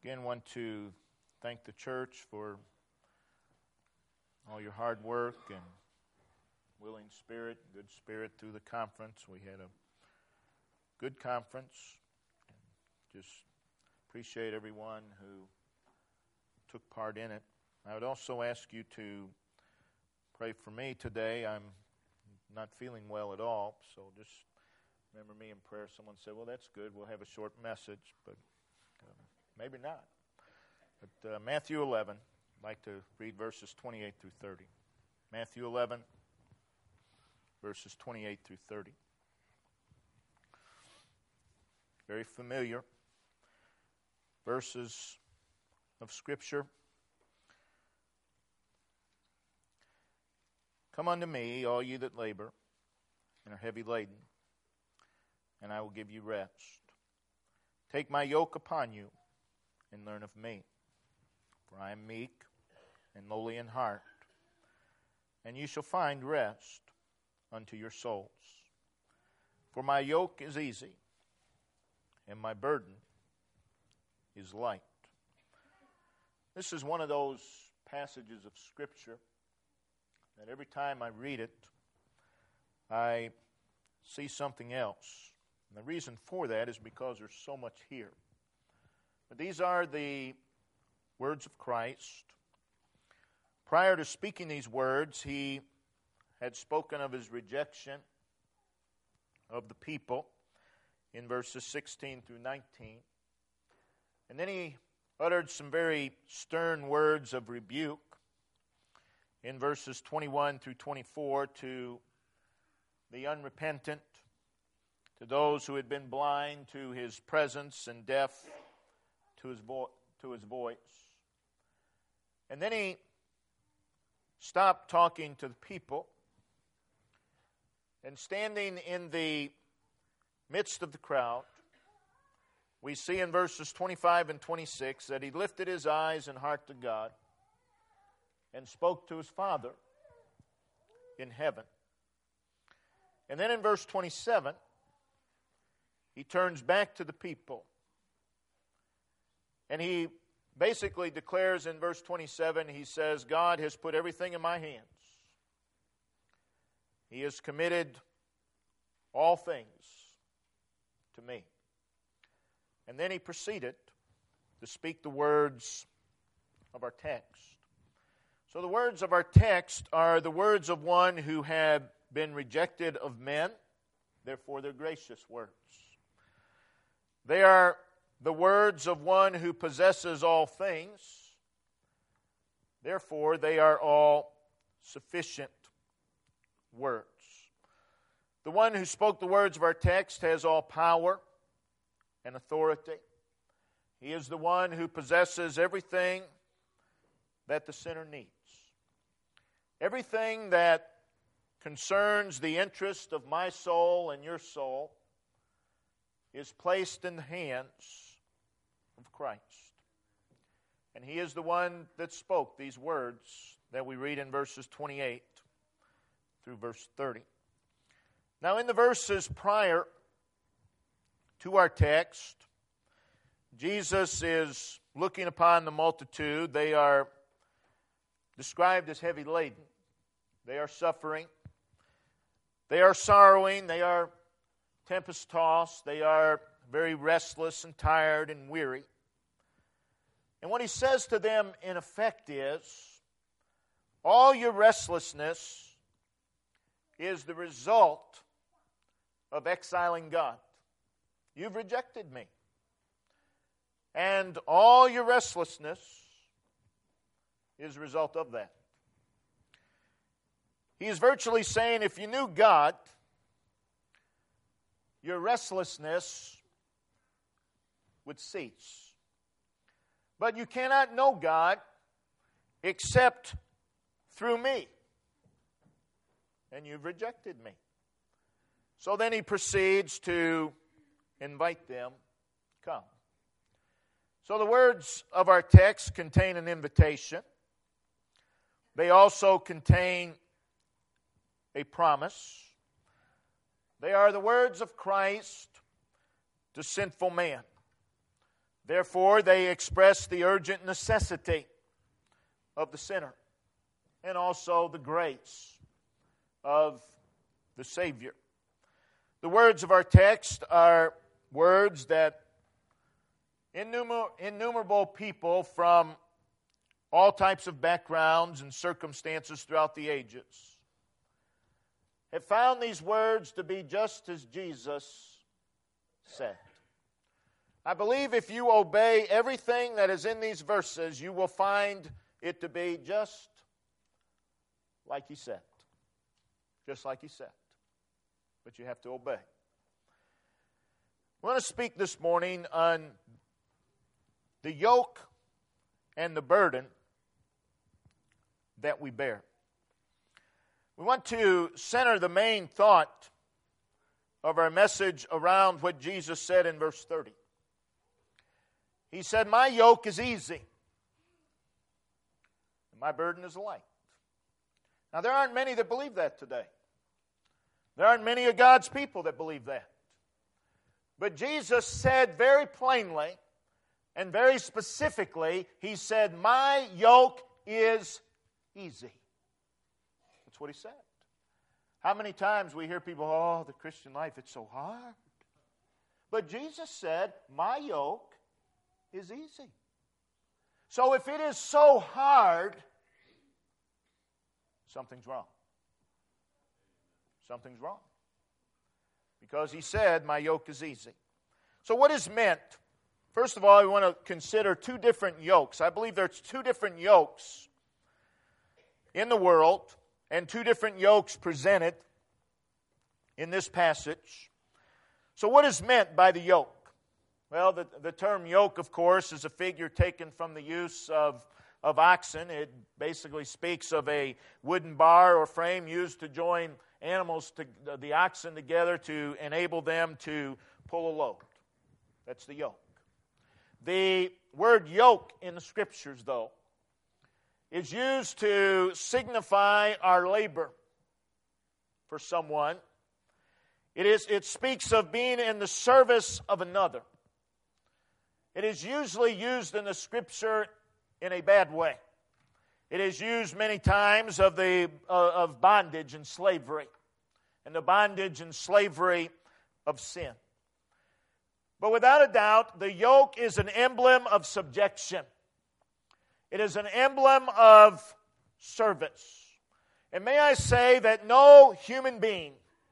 Again, want to thank the church for all your hard work and willing spirit, good spirit through the conference. We had a good conference. Just appreciate everyone who took part in it. I would also ask you to pray for me today. I'm not feeling well at all, so just remember me in prayer. Someone said, well, that's good. We'll have a short message, but maybe not. But Matthew 11, I'd like to read verses 28 through 30. Matthew 11, verses 28 through 30. Very familiar verses of Scripture. Come unto me, all you that labor and are heavy laden, and I will give you rest. Take my yoke upon you, and learn of me. For I am meek and lowly in heart, and you shall find rest unto your souls. For my yoke is easy, and my burden is light. This is one of those passages of Scripture that every time I read it, I see something else. And the reason for that is because there's so much here. But these are the words of Christ. Prior to speaking these words, he had spoken of his rejection of the people in verses 16 through 19. And then he uttered some very stern words of rebuke in verses 21 through 24 to the unrepentant, to those who had been blind to his presence and deaf to his voice. And then he stopped talking to the people, and standing in the midst of the crowd, we see in verses 25 and 26 that he lifted his eyes and heart to God and spoke to his Father in heaven. And then in verse 27, he turns back to the people. And he basically declares in verse 27, he says, God has put everything in my hands. He has committed all things to me. And then he proceeded to speak the words of our text. So the words of our text are the words of one who had been rejected of men, therefore they're gracious words. They are the words of one who possesses all things, therefore they are all sufficient words. The one who spoke the words of our text has all power and authority. He is the one who possesses everything that the sinner needs. Everything that concerns the interest of my soul and your soul is placed in the hands of Christ. And he is the one that spoke these words that we read in verses 28 through verse 30. Now in the verses prior to our text, Jesus is looking upon the multitude. They are described as heavy laden. They are suffering. They are sorrowing. They are tempest-tossed. They are very restless and tired and weary. And what he says to them in effect is, all your restlessness is the result of exiling God. You've rejected me. And all your restlessness is a result of that. He is virtually saying, if you knew God, your restlessness would cease. But you cannot know God except through me. And you've rejected me. So then he proceeds to invite them, come. So the words of our text contain an invitation. They also contain a promise. They are the words of Christ to sinful man. Therefore, they express the urgent necessity of the sinner and also the grace of the Savior. The words of our text are words that innumerable people from all types of backgrounds and circumstances throughout the ages have found these words to be just as Jesus said. I believe if you obey everything that is in these verses, you will find it to be just like He said. Just like He said. But you have to obey. I want to speak this morning on the yoke and the burden that we bear. We want to center the main thought of our message around what Jesus said in verse 30. He said, "My yoke is easy, and my burden is light." Now, there aren't many that believe that today. There aren't many of God's people that believe that. But Jesus said very plainly and very specifically, He said, "My yoke is easy." That's what He said. How many times we hear people, "Oh, the Christian life, it's so hard." But Jesus said, "My yoke is easy." So if it is so hard, something's wrong. Something's wrong. Because He said, "My yoke is easy." So what is meant? First of all, we want to consider two different yokes. I believe there's two different yokes in the world and two different yokes presented in this passage. So what is meant by the yoke? Well, the term yoke, of course, is a figure taken from the use of oxen. It basically speaks of a wooden bar or frame used to join animals, the oxen together to enable them to pull a load. That's the yoke. The word yoke in the Scriptures, though, is used to signify our labor for someone. It speaks of being in the service of another. It is usually used in the Scripture in a bad way. It is used many times of bondage and slavery, and the bondage and slavery of sin. But without a doubt, the yoke is an emblem of subjection. It is an emblem of service. And may I say that no human being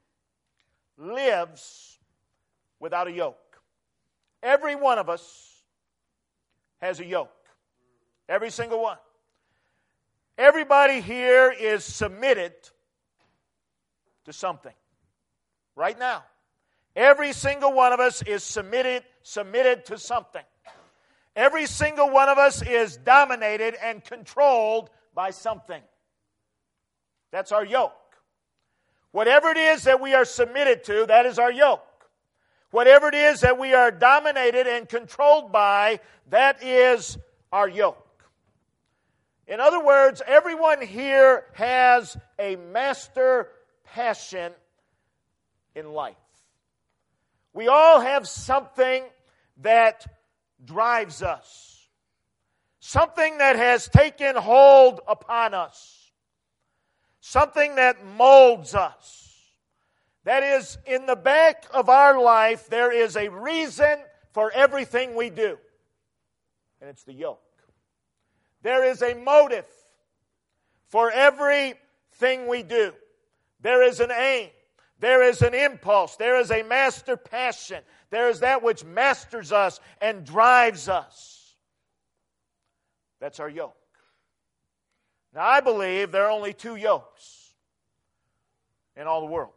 lives without a yoke. Every one of us has a yoke. Every single one. Everybody here is submitted to something. Right now. Every single one of us is submitted to something. Every single one of us is dominated and controlled by something. That's our yoke. Whatever it is that we are submitted to, that is our yoke. Whatever it is that we are dominated and controlled by, that is our yoke. In other words, everyone here has a master passion in life. We all have something that drives us. Something that has taken hold upon us. Something that molds us. That is, in the back of our life, there is a reason for everything we do. And it's the yoke. There is a motive for everything we do. There is an aim. There is an impulse. There is a master passion. There is that which masters us and drives us. That's our yoke. Now, I believe there are only two yokes in all the world.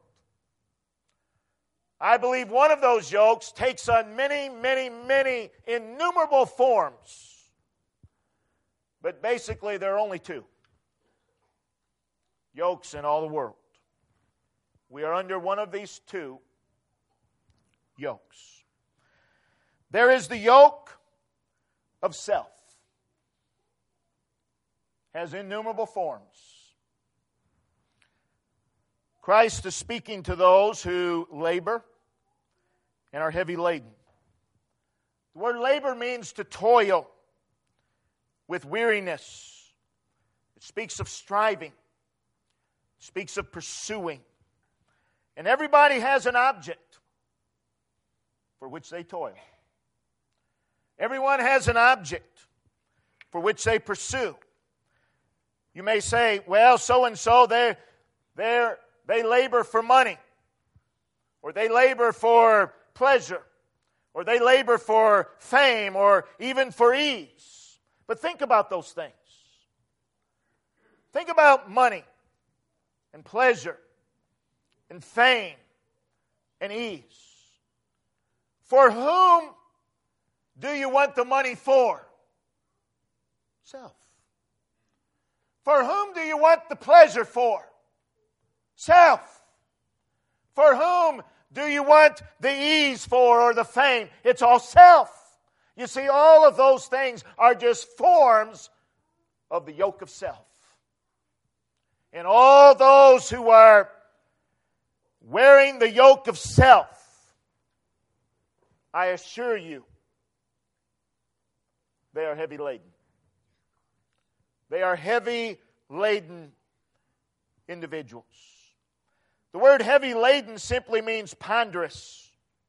I believe one of those yokes takes on many, many, many innumerable forms. But basically, there are only two yokes in all the world. We are under one of these two yokes. There is the yoke of self. Has innumerable forms. Christ is speaking to those who labor and are heavy laden. The word labor means to toil with weariness. It speaks of striving. It speaks of pursuing. And everybody has an object for which they toil. Everyone has an object for which they pursue. You may say, well, so-and-so, they labor for money, or they labor for pleasure, or they labor for fame, or even for ease. But think about those things. Think about money and pleasure and fame and ease. For whom do you want the money for? Self. For whom do you want the pleasure for? Self. For whom do you want the ease for or the fame? It's all self. You see, all of those things are just forms of the yoke of self. And all those who are wearing the yoke of self, I assure you, they are heavy laden. They are heavy laden individuals. The word heavy laden simply means ponderous.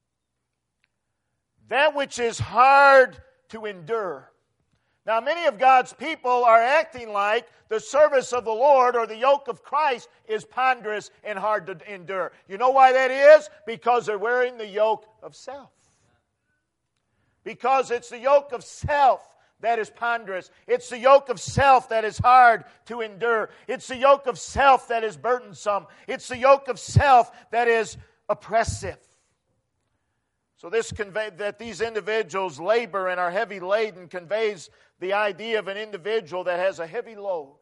That which is hard to endure. Now, many of God's people are acting like the service of the Lord or the yoke of Christ is ponderous and hard to endure. You know why that is? Because they're wearing the yoke of self. Because it's the yoke of self that is ponderous. It's the yoke of self that is hard to endure. It's the yoke of self that is burdensome. It's the yoke of self that is oppressive. So that these individuals labor and are heavy laden conveys the idea of an individual that has a heavy load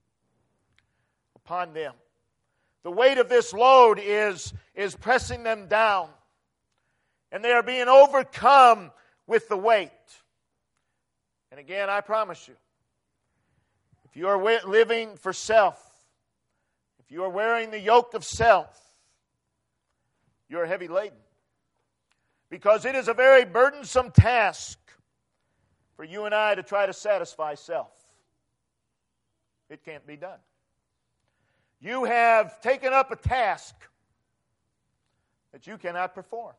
upon them. The weight of this load is pressing them down, and they are being overcome with the weight. And again, I promise you, if you are living for self, if you are wearing the yoke of self, you are heavy laden. Because it is a very burdensome task for you and I to try to satisfy self. It can't be done. You have taken up a task that you cannot perform.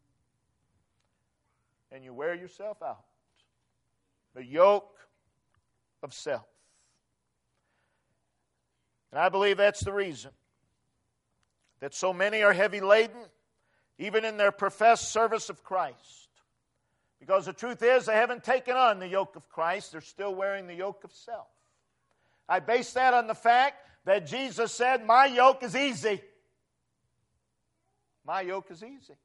And you wear yourself out. The yoke of self. And I believe that's the reason that so many are heavy laden, even in their professed service of Christ. Because the truth is, they haven't taken on the yoke of Christ. They're still wearing the yoke of self. I base that on the fact that Jesus said, my yoke is easy. My yoke is easy.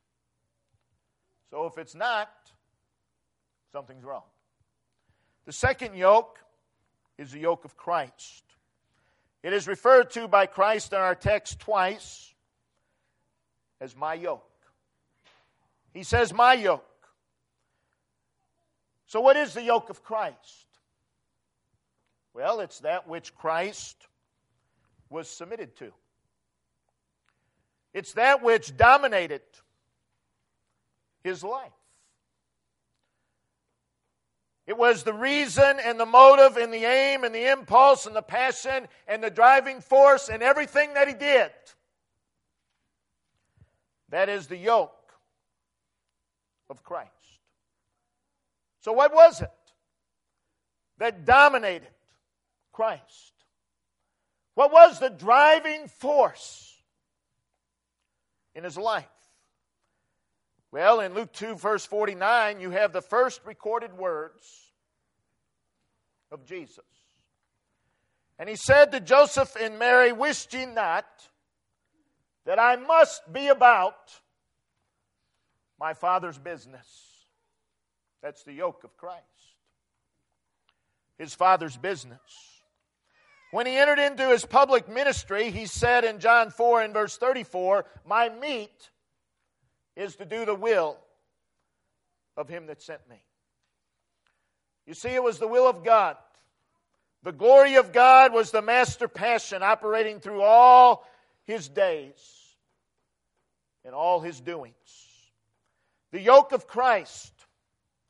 So if it's not, something's wrong. The second yoke is the yoke of Christ. It is referred to by Christ in our text twice as my yoke. He says, my yoke. So what is the yoke of Christ? Well, it's that which Christ was submitted to. It's that which dominated his life. It was the reason and the motive and the aim and the impulse and the passion and the driving force and everything that he did. That is the yoke of Christ. So what was it that dominated Christ? What was the driving force in his life? Well, in Luke 2, verse 49, you have the first recorded words of Jesus. And he said to Joseph and Mary, wist ye not that I must be about my Father's business? That's the yoke of Christ. His Father's business. When he entered into his public ministry, he said in John 4 and verse 34, my meat is to do the will of him that sent me. You see, it was the will of God. The glory of God was the master passion operating through all his days and all his doings. The yoke of Christ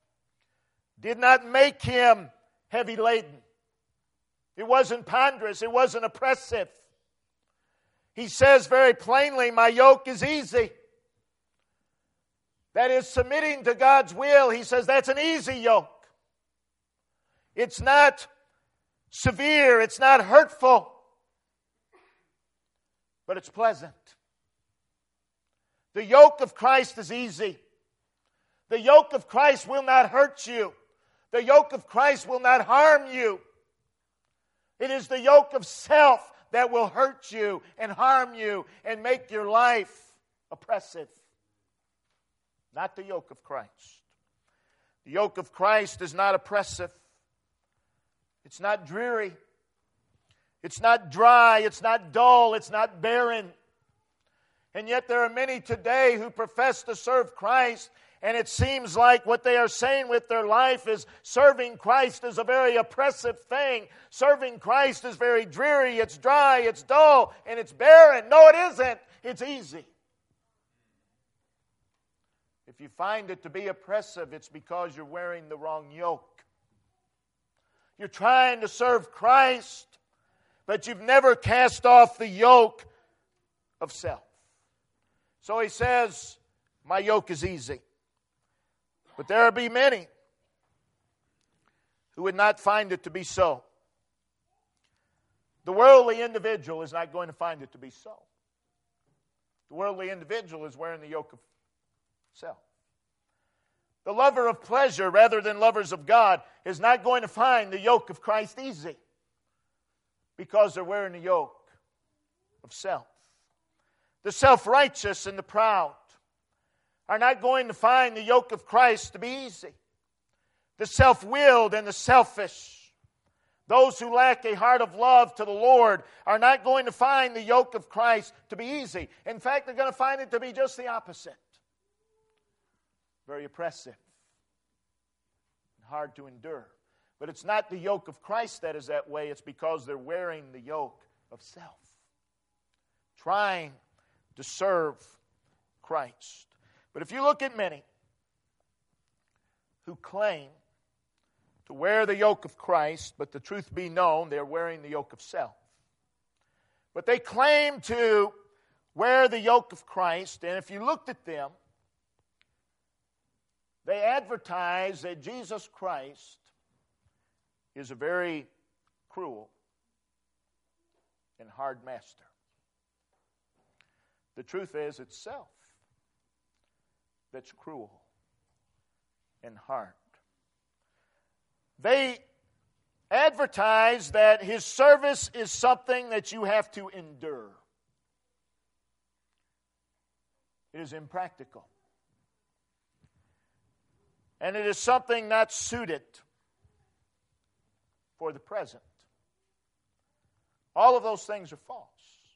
did not make him heavy laden. It wasn't ponderous. It wasn't oppressive. He says very plainly, my yoke is easy. That is submitting to God's will. He says that's an easy yoke. It's not severe. It's not hurtful. But it's pleasant. The yoke of Christ is easy. The yoke of Christ will not hurt you. The yoke of Christ will not harm you. It is the yoke of self that will hurt you and harm you and make your life oppressive. Not the yoke of Christ. The yoke of Christ is not oppressive. It's not dreary. It's not dry. It's not dull. It's not barren. And yet there are many today who profess to serve Christ, and it seems like what they are saying with their life is serving Christ is a very oppressive thing. Serving Christ is very dreary, it's dry, it's dull, and it's barren. No, it isn't. It's easy. If you find it to be oppressive, it's because you're wearing the wrong yoke. You're trying to serve Christ, but you've never cast off the yoke of self. So he says, my yoke is easy. But there will be many who would not find it to be so. The worldly individual is not going to find it to be so. The worldly individual is wearing the yoke of self. The lover of pleasure rather than lovers of God is not going to find the yoke of Christ easy because they're wearing the yoke of self. The self-righteous and the proud are not going to find the yoke of Christ to be easy. The self-willed and the selfish, those who lack a heart of love to the Lord, are not going to find the yoke of Christ to be easy. In fact, they're going to find it to be just the opposite. Very oppressive and hard to endure. But it's not the yoke of Christ that is that way. It's because they're wearing the yoke of self, trying to serve Christ. But if you look at many who claim to wear the yoke of Christ, but the truth be known, they're wearing the yoke of self. But they claim to wear the yoke of Christ, and if you looked at them, they advertise that Jesus Christ is a very cruel and hard master. The truth is, it's self that's cruel and hard. They advertise that his service is something that you have to endure. It is impractical. And it is something not suited for the present. All of those things are false.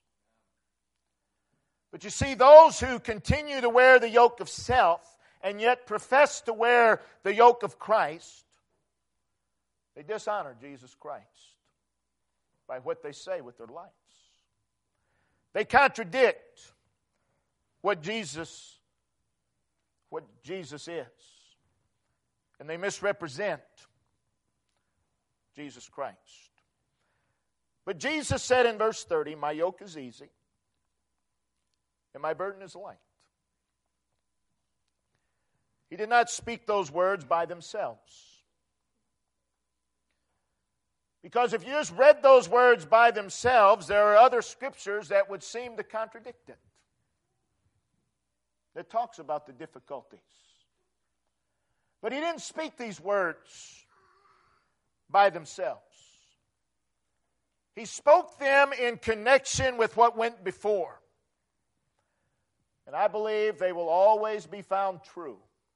But you see, those who continue to wear the yoke of self and yet profess to wear the yoke of Christ, they dishonor Jesus Christ by what they say with their lives. They contradict what Jesus is. And they misrepresent Jesus Christ. But Jesus said in verse 30, my yoke is easy and my burden is light. He did not speak those words by themselves. Because if you just read those words by themselves, there are other scriptures that would seem to contradict it. That talks about the difficulties. But he didn't speak these words by themselves. He spoke them in connection with what went before. And I believe they will always be found true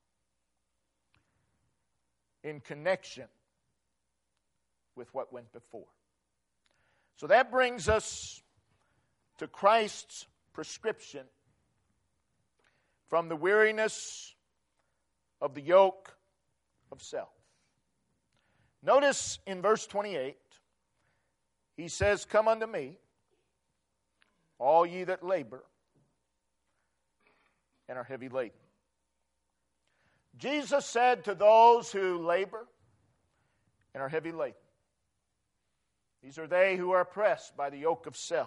in connection with what went before. So that brings us to Christ's prescription from the weariness of the yoke of self. Notice in verse 28, he says, come unto me, all ye that labor and are heavy laden. Jesus said to those who labor and are heavy laden. These are they who are oppressed by the yoke of self.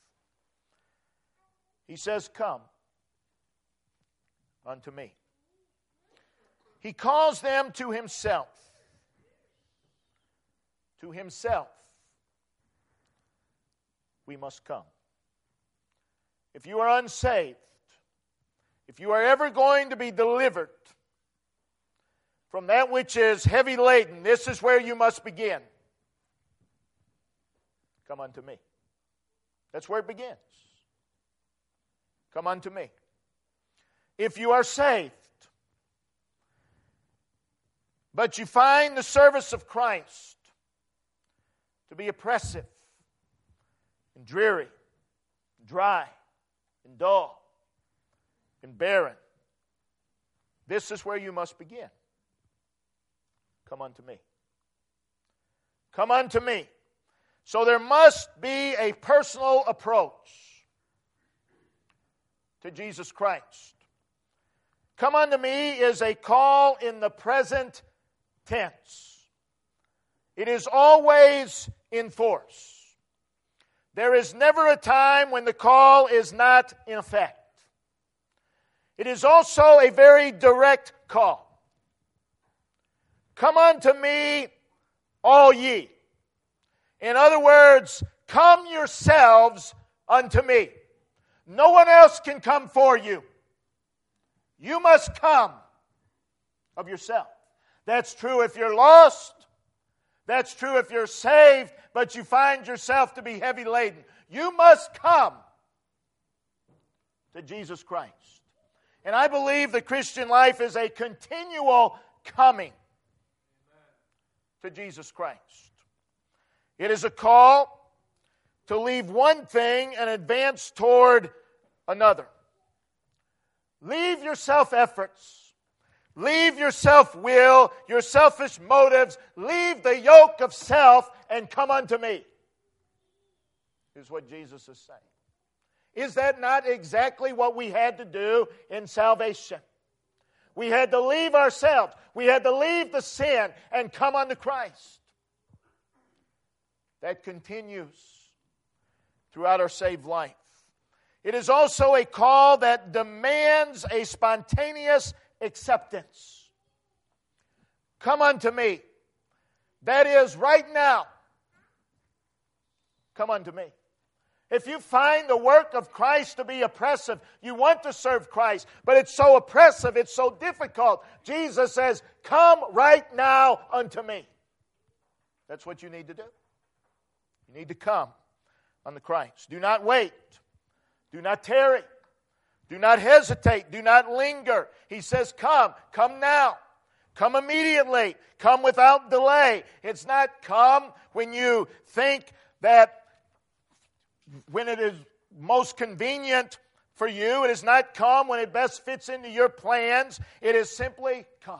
He says, come unto me. He calls them to himself. To himself, we must come. If you are unsaved, if you are ever going to be delivered from that which is heavy laden, this is where you must begin. Come unto me. That's where it begins. Come unto me. If you are saved, but you find the service of Christ to be oppressive and dreary, dry and dull and barren, this is where you must begin. Come unto me. Come unto me. So there must be a personal approach to Jesus Christ. Come unto me is a call in the present tense. It is always in force. There is never a time when the call is not in effect. It is also a very direct call. Come unto me, all ye. In other words, come yourselves unto me. No one else can come for you. You must come of yourself. That's true if you're lost. That's true if you're saved, but you find yourself to be heavy laden. You must come to Jesus Christ. And I believe the Christian life is a continual coming to Jesus Christ. It is a call to leave one thing and advance toward another. Leave your self-efforts. Leave your self-will, your selfish motives. Leave the yoke of self and come unto me, is what Jesus is saying. Is that not exactly what we had to do in salvation? We had to leave ourselves. We had to leave the sin and come unto Christ. That continues throughout our saved life. It is also a call that demands a spontaneous acceptance. Come unto me. That is, right now, come unto me. If you find the work of Christ to be oppressive, you want to serve Christ, but it's so oppressive, it's so difficult, Jesus says, come right now unto me. That's what you need to do. You need to come unto Christ. Do not wait. Do not tarry. Do not hesitate. Do not linger. He says, come. Come now. Come immediately. Come without delay. It's not come when you think that when it is most convenient for you. It is not come when it best fits into your plans. It is simply come.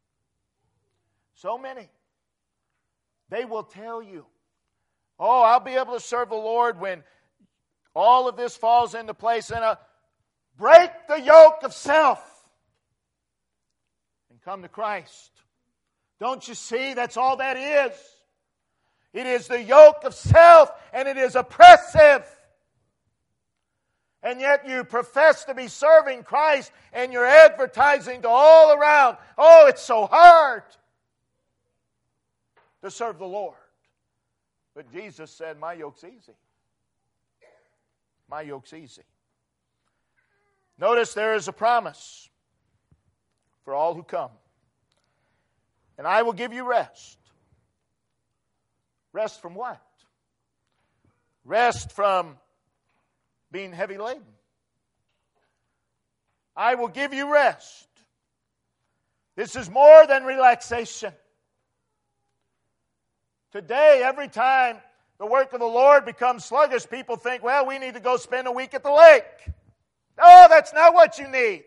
So many. They will tell you, oh, I'll be able to serve the Lord when all of this falls into place. And break the yoke of self and come to Christ. Don't you see? That's all that is. It is the yoke of self, and it is oppressive. And yet you profess to be serving Christ, and you're advertising to all around, oh, it's so hard to serve the Lord. But Jesus said, my yoke's easy. My yoke's easy. Notice there is a promise for all who come. And I will give you rest. Rest from what? Rest from being heavy laden. I will give you rest. This is more than relaxation. Today, every time the work of the Lord becomes sluggish, people think, well, we need to go spend a week at the lake. No, that's not what you need.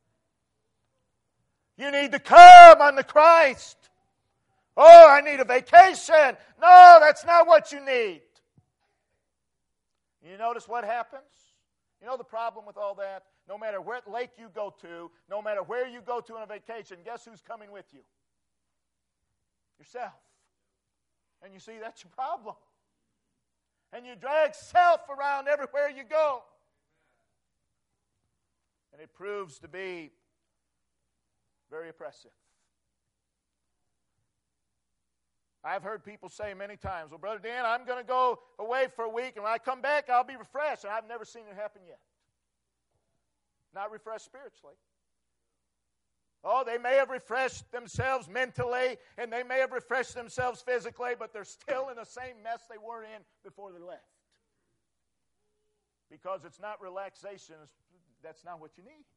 You need to come unto Christ. Oh, I need a vacation. No, that's not what you need. You notice what happens? You know the problem with all that? No matter what lake you go to, no matter where you go to on a vacation, guess who's coming with you? Yourself. And you see, that's your problem. And you drag self around everywhere you go. And it proves to be very oppressive. I've heard people say many times, well, Brother Dan, I'm going to go away for a week, and when I come back, I'll be refreshed. And I've never seen it happen yet. Not refreshed spiritually. Oh, they may have refreshed themselves mentally, and they may have refreshed themselves physically, but they're still in the same mess they were in before they left. Because it's not relaxation. That's not what you need.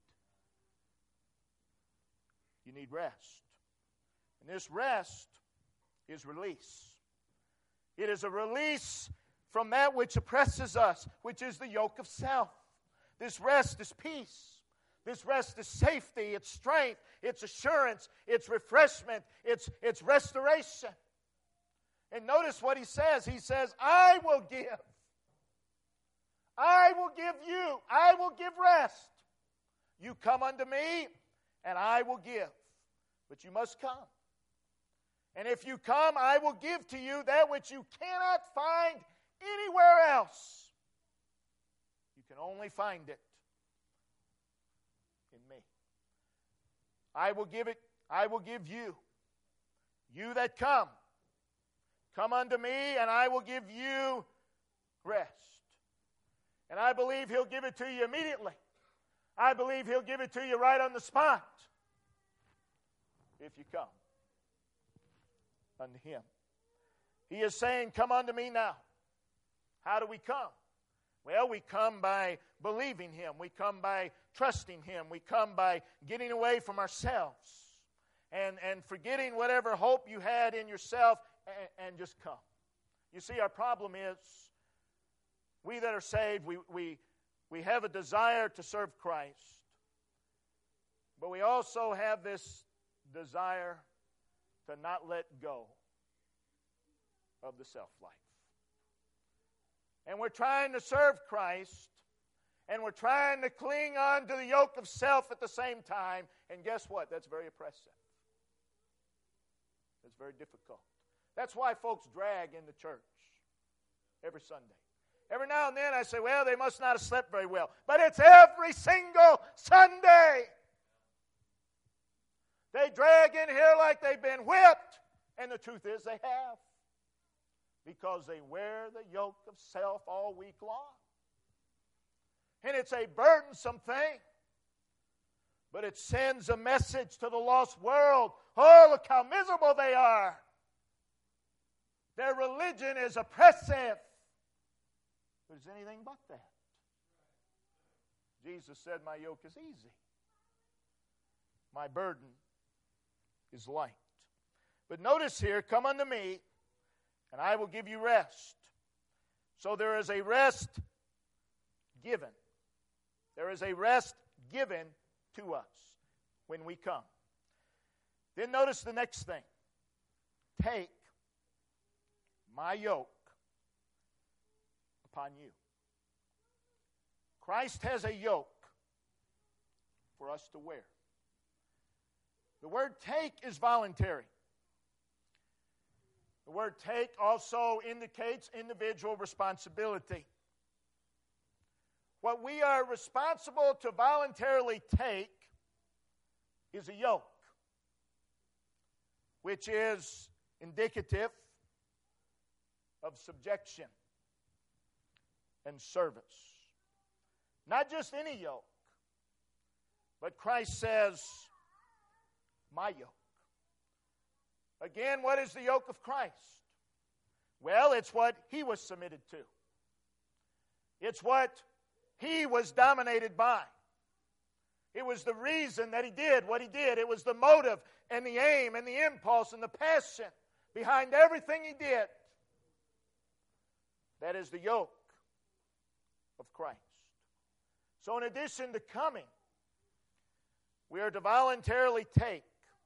You need rest. And this rest is release. It is a release from that which oppresses us, which is the yoke of self. This rest is peace. This rest is safety, it's strength, it's assurance, it's refreshment, it's restoration. And notice what he says. He says, I will give. I will give you. I will give rest. You come unto me, and I will give. But you must come. And if you come, I will give to you that which you cannot find anywhere else. You can only find it in me. I will give it. I will give you. You that come unto me, and I will give you rest. And I believe he'll give it to you immediately. I believe he'll give it to you right on the spot if you come unto him. He is saying, come unto me now. How do we come? Well, we come by believing him. We come by trusting him. We come by getting away from ourselves and forgetting whatever hope you had in yourself and just come. You see, our problem is we that are saved, we have a desire to serve Christ, but we also have this desire to not let go of the self-life. And we're trying to serve Christ, and we're trying to cling on to the yoke of self at the same time, and guess what? That's very oppressive. It's very difficult. That's why folks drag in the church every Sunday. Every now and then I say, well, they must not have slept very well. But it's every single Sunday. They drag in here like they've been whipped. And the truth is they have. Because they wear the yoke of self all week long. And it's a burdensome thing. But it sends a message to the lost world. Oh, look how miserable they are. Their religion is oppressive. But it's anything but that. Jesus said, my yoke is easy. My burden is light. But notice here, come unto me, and I will give you rest. So there is a rest given. There is a rest given to us when we come. Then notice the next thing. Take my yoke upon you. Christ has a yoke for us to wear. The word take is voluntary. The word take also indicates individual responsibility. What we are responsible to voluntarily take is a yoke, which is indicative of subjection and service. Not just any yoke, but Christ says, my yoke. Again, what is the yoke of Christ? Well, it's what he was submitted to. It's what he was dominated by. It was the reason that he did what he did. It was the motive and the aim and the impulse and the passion behind everything he did. That is the yoke of Christ. So in addition to coming, we are to voluntarily take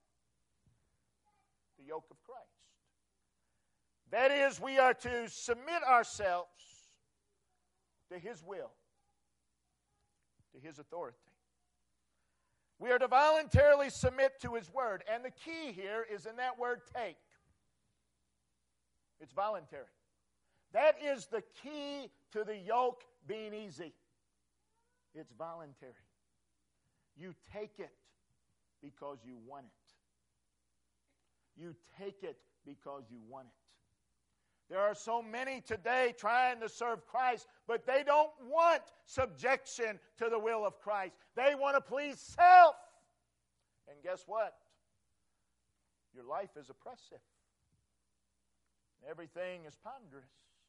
the yoke of Christ. That is, we are to submit ourselves to his will, to his authority. We are to voluntarily submit to his word. And the key here is in that word take. It's voluntary. That is the key to the yoke being easy. It's voluntary. You take it because you want it. You take it because you want it. There are so many today trying to serve Christ, but they don't want subjection to the will of Christ. They want to please self. And guess what? Your life is oppressive. Everything is ponderous.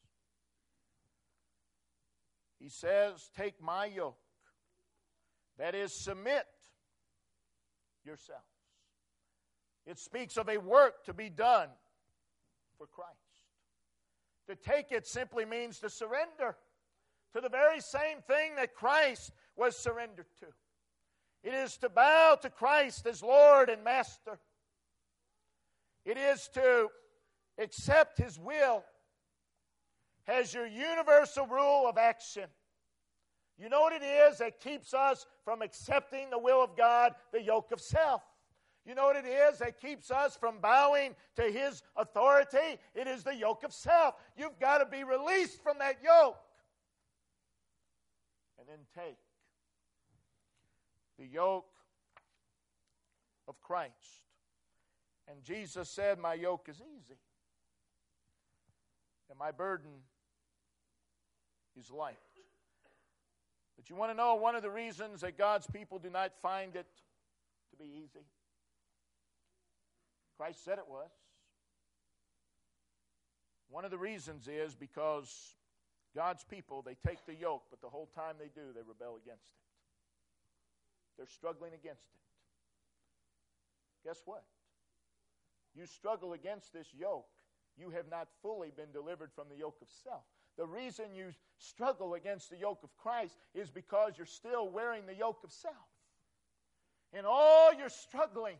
He says, take my yoke. That is, submit yourselves. It speaks of a work to be done for Christ. To take it simply means to surrender to the very same thing that Christ was surrendered to. It is to bow to Christ as Lord and Master. It is to accept His will as your universal rule of action. You know what it is that keeps us from accepting the will of God? The yoke of self. You know what it is that keeps us from bowing to His authority? It is the yoke of self. You've got to be released from that yoke. And then take the yoke of Christ. And Jesus said, my yoke is easy, and my burden is light. But you want to know one of the reasons that God's people do not find it to be easy? Christ said it was. One of the reasons is because God's people, they take the yoke, but the whole time they do, they rebel against it. They're struggling against it. Guess what? You struggle against this yoke, you have not fully been delivered from the yoke of self. The reason you struggle against the yoke of Christ is because you're still wearing the yoke of self. And all your strugglings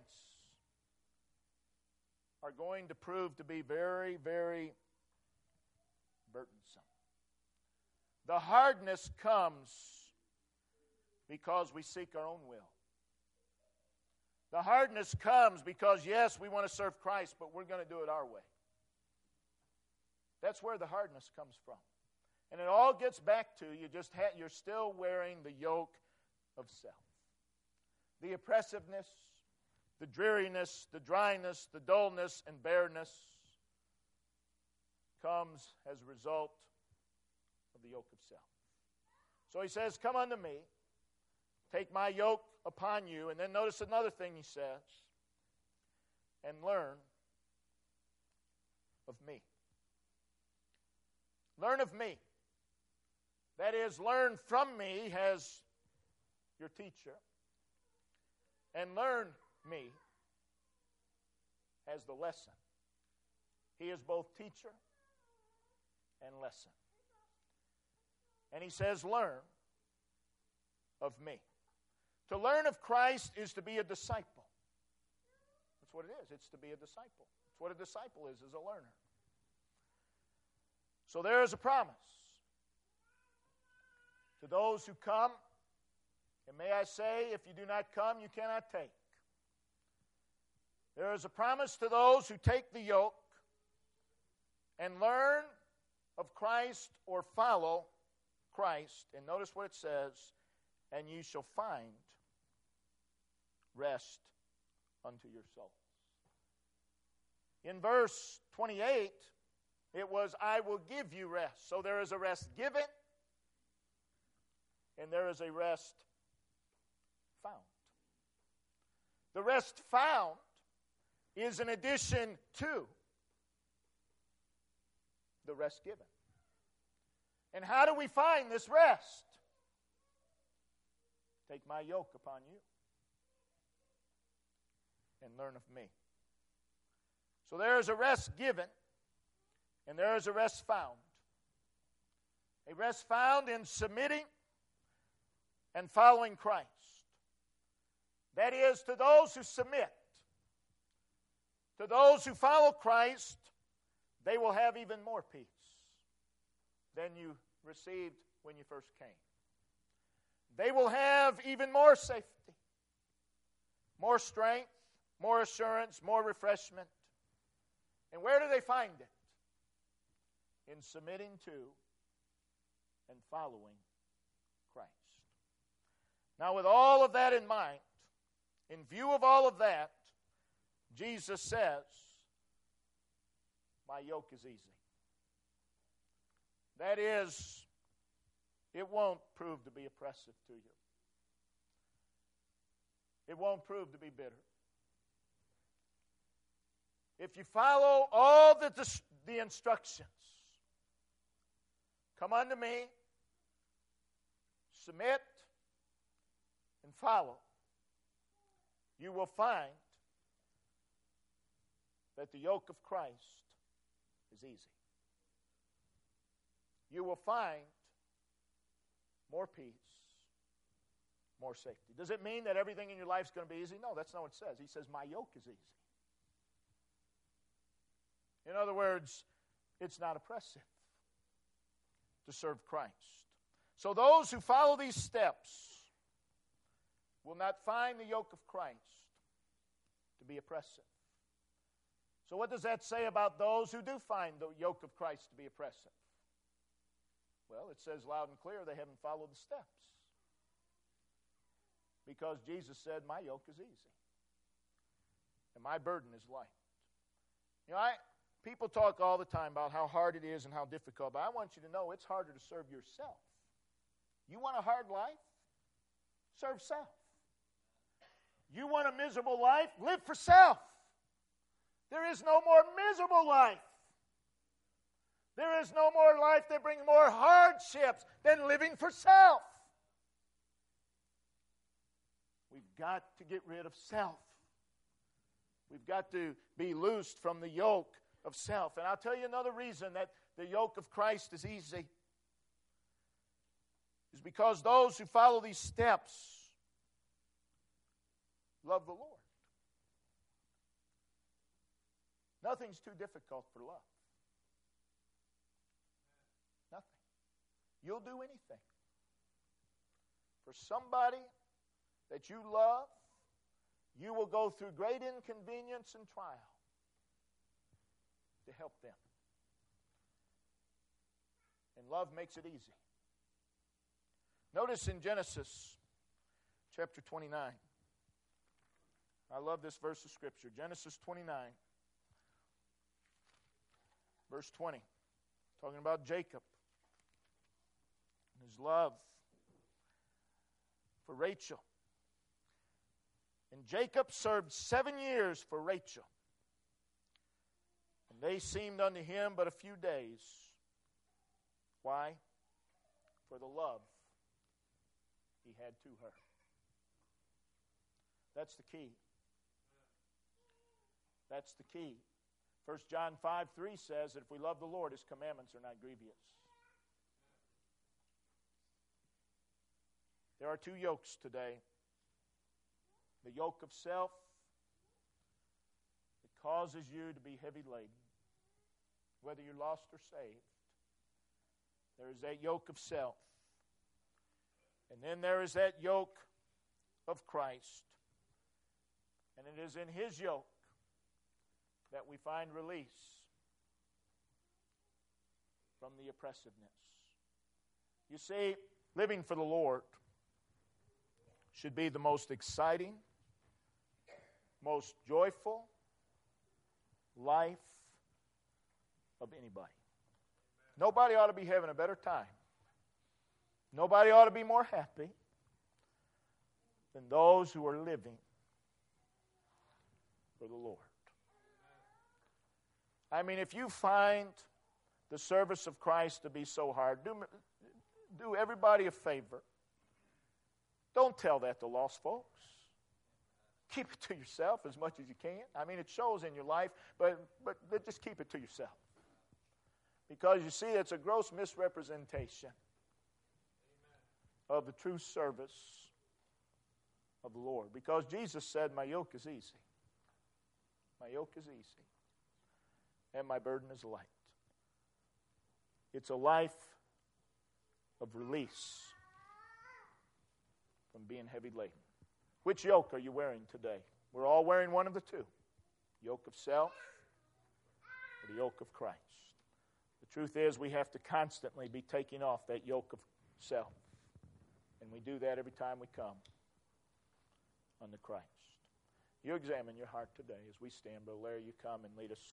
are going to prove to be very, very burdensome. The hardness comes because we seek our own will. The hardness comes because, yes, we want to serve Christ, but we're going to do it our way. That's where the hardness comes from. And it all gets back to you're still wearing the yoke of self. The oppressiveness, the dreariness, the dryness, the dullness, and bareness comes as a result of the yoke of self. So he says, come unto me, take my yoke upon you, and then notice another thing he says, and learn of me. Learn of me. That is, learn from me as your teacher, and learn me as the lesson. He is both teacher and lesson. And he says, learn of me. To learn of Christ is to be a disciple. That's what it is. It's to be a disciple. That's what a disciple is a learner. So there is a promise to those who come. And may I say, if you do not come, you cannot take. There is a promise to those who take the yoke and learn of Christ or follow Christ. And notice what it says, and you shall find rest unto your souls. In verse 28, it was, I will give you rest. So there is a rest given, and there is a rest found. The rest found is an addition to the rest given. And how do we find this rest? Take my yoke upon you and learn of me. So there is a rest given, and there is a rest found. A rest found in submitting and following Christ. That is, to those who submit, to those who follow Christ, they will have even more peace than you received when you first came. They will have even more safety, more strength, more assurance, more refreshment. And where do they find it? in submitting to and following Christ. Now, with all of that in mind, in view of all of that, Jesus says, my yoke is easy. That is, it won't prove to be oppressive to you. It won't prove to be bitter. If you follow all the instructions, come unto me, submit, and follow, you will find that the yoke of Christ is easy. You will find more peace, more safety. Does it mean that everything in your life is going to be easy? No, that's not what it says. He says, my yoke is easy. In other words, it's not oppressive to serve Christ. So those who follow these steps will not find the yoke of Christ to be oppressive. So what does that say about those who do find the yoke of Christ to be oppressive? Well, it says loud and clear they haven't followed the steps. Because Jesus said, my yoke is easy. And my burden is light. You know, people talk all the time about how hard it is and how difficult, but I want you to know it's harder to serve yourself. You want a hard life? Serve self. You want a miserable life? Live for self. There is no more miserable life. There is no more life that brings more hardships than living for self. We've got to get rid of self. We've got to be loosed from the yoke of self. And I'll tell you another reason that the yoke of Christ is easy is because those who follow these steps love the Lord. Nothing's too difficult for love. Nothing. You'll do anything. For somebody that you love, you will go through great inconvenience and trial to help them. And love makes it easy. Notice in Genesis chapter 29. I love this verse of Scripture. Genesis 29, verse 20. Talking about Jacob and his love for Rachel. And Jacob served 7 years for Rachel. And they seemed unto him but a few days. Why? For the love he had to her. That's the key. That's the key. 1 John 5:3 says that if we love the Lord, His commandments are not grievous. There are 2 yokes today. The yoke of self that causes you to be heavy laden, whether you're lost or saved. There is that yoke of self. And then there is that yoke of Christ. And it is in His yoke that we find release from the oppressiveness. You see, living for the Lord should be the most exciting, most joyful life of anybody. Nobody ought to be having a better time. Nobody ought to be more happy than those who are living for the Lord. I mean, if you find the service of Christ to be so hard, do everybody a favor. Don't tell that to lost folks. Keep it to yourself as much as you can. I mean, it shows in your life, but just keep it to yourself. Because you see, it's a gross misrepresentation of the true service of the Lord. Because Jesus said, my yoke is easy. My yoke is easy. And my burden is light. It's a life of release from being heavy laden. Which yoke are you wearing today? We're all wearing one of the 2. Yoke of self or the yoke of Christ. The truth is, we have to constantly be taking off that yoke of self. And we do that every time we come unto Christ. You examine your heart today as we stand. Brother Larry, you come and lead us.